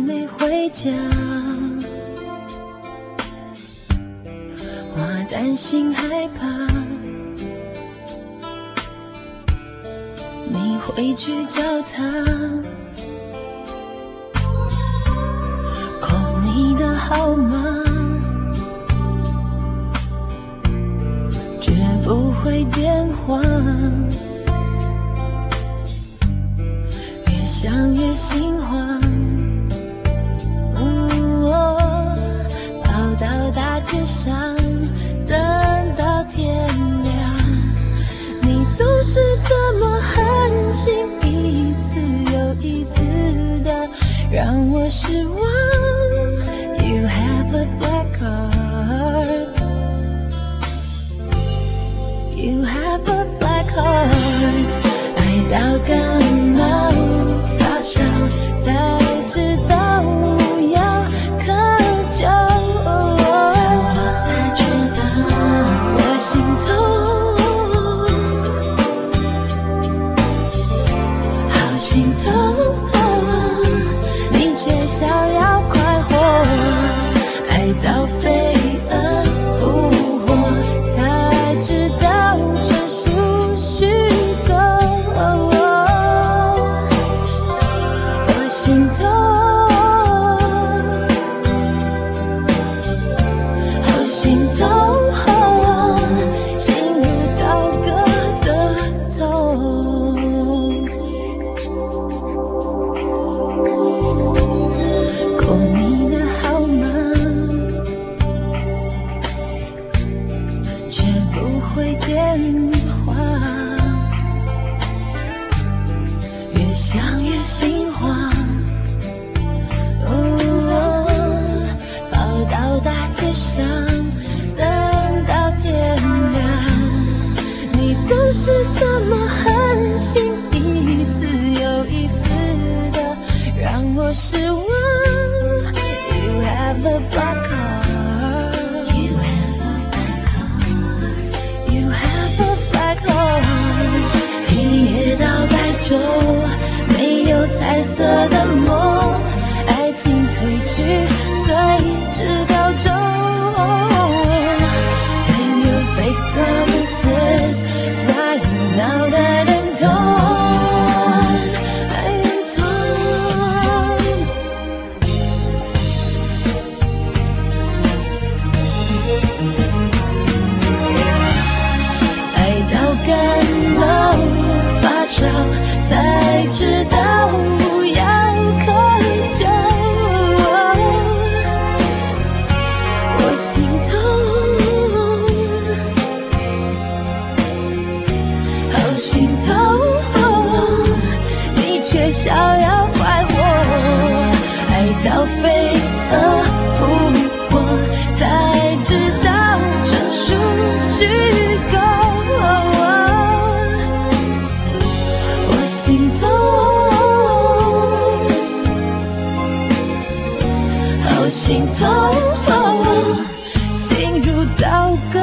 没回家，我担心害怕你会去找他，空你的号码，绝不回电话，越想越心慌，跑到大街上等到天亮，你总是这么狠心，一次又一次的让我失望。 You have a black heart, You have a black heart， 爱到感冒发烧才知道要渴酒，我才知道我心痛，好心痛，你却想要快活，爱到飞蛾扑火才知道全属虚构，我心痛，好心痛，心如刀割的痛。空你的号码，却不回电话，越想越心慌。跑到大街上，等到天亮，你总是这么狠心，一次又一次的让我失望。You have a black heart, You have a black heart, You have a black heart， 一夜到白昼，没有彩色的梦，爱情褪去，随之告终。Then your fake promises, right now that I'm torn, I am torn。爱到感冒发烧才知道要渴酒，我心痛，好心痛，你却想要快活，爱到飞蛾扑火才知道纯属虚构，我心痛，好心痛，心如刀割